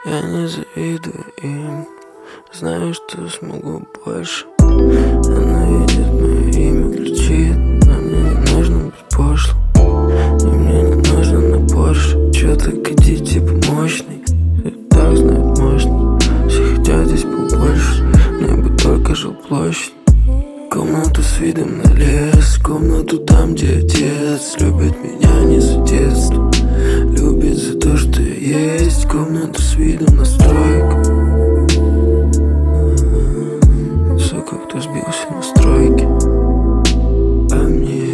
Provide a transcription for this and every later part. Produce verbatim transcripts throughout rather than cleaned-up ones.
Я не завидую им, знаю, что смогу больше. Она видит мое имя, кричит, но мне не нужно быть пошлым. И мне не нужно на Порше. Чё так иди, типа мощный. Все так знают мощный. Все хотят здесь побольше. Мне бы только жилплощадь. Комнату с видом на лес. Комнату там, где отец любит меня не за детство, любит за то, что я есть. Комнату с видом на стройку. Сука, кто сбился на стройке. А мне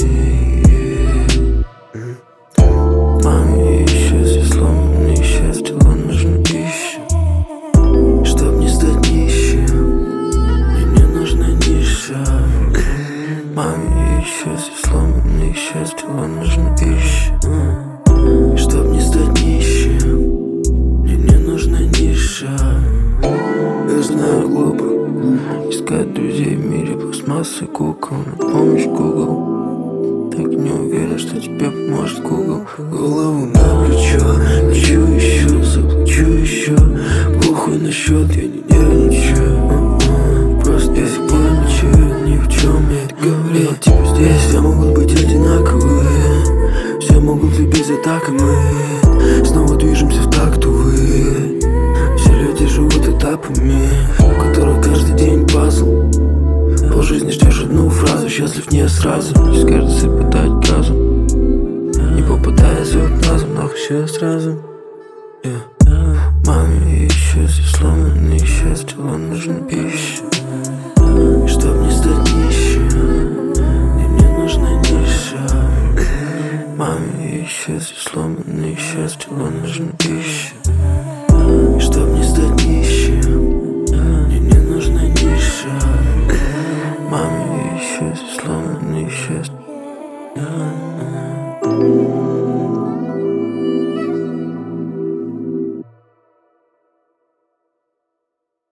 маме еще здесь сломанное счастье, нужна пища, чтоб не стать нищим. И мне нужна ниша. Маме еще здесь сломанное счастье, нужна пища, чтоб не стать нищим. И мне нужна ниша. Я знаю, глупо искать друзей в мире пластмассы, кукол. На помощь Google. Так не уверен, что тебе поможет Google. Голову на плечо, хочу еще, заплачу еще. Похуй на счет, я не нервничаю. Просто я сих пор ничего, ни в чем я говорил. Типа здесь все могут быть одинаковые, все могут любить за так, и мы снова движемся в такт, увы. Все люди живут этапами, в которых каждый день пазл. По жизни ждешь одну фразу, счастлив не сразу. Здесь каждый сыпать газу, не попадая звук назом, нахуй все сразу. Yeah. Маме еще здесь сломанное счастье, вам нужна пища, чтоб не стать нищим. И мне нужна ниша. Маме еще здесь сломанное счастье, вам нужна пища,